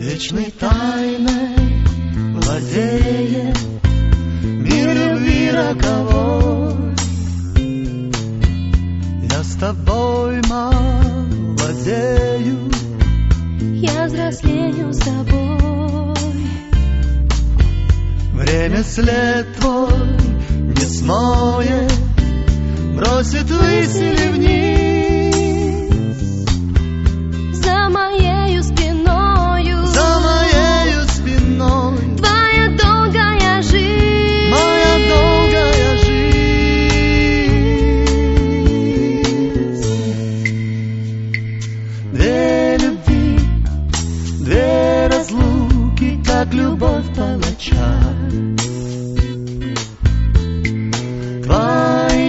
Вечной тайной владеет мир любви роковой. Я с тобой молодею, я взрослею с тобой. Время след твой не смоет, бросит ввысь или вниз. За моею спиною, За моею спиной твоя долгая жизнь, моя долгая жизнь. Две любви, две разлуки, как любовь палача. Твои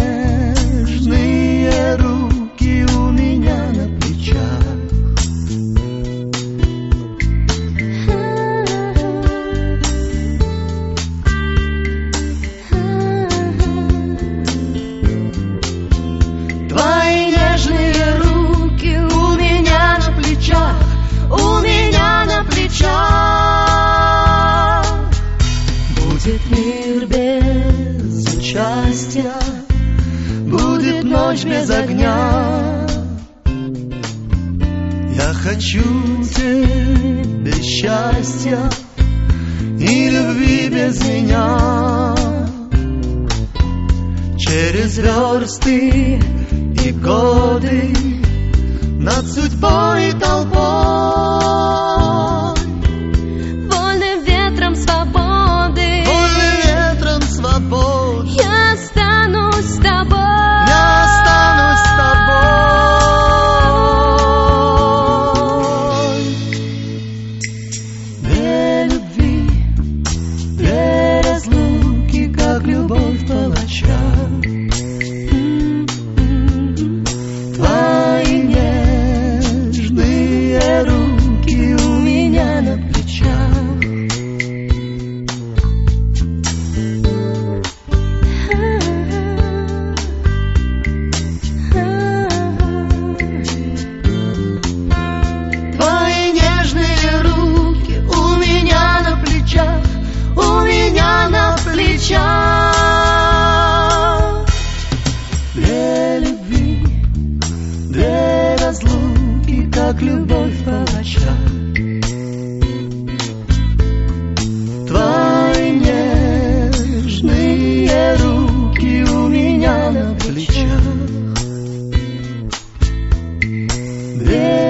нежные руки у меня на плечах. Твои нежные руки у меня на плечах, у меня на плечах. Будет мир без счастья, будет ночь без огня. Я хочу тебе счастья и любви без меня. Через версты и годы над судьбой и толпой, вольным ветром свободы, вольным ветром свободы, я останусь с тобой. я останусь с тобой. Две любви, две разлуки, как любовь палача. Твои нежные руки у меня на плечах. Твои нежные руки у меня на плечах, у меня на плечах. Две любви, две разлуки, как любовь палача. Твои нежные руки у меня на плечах. Две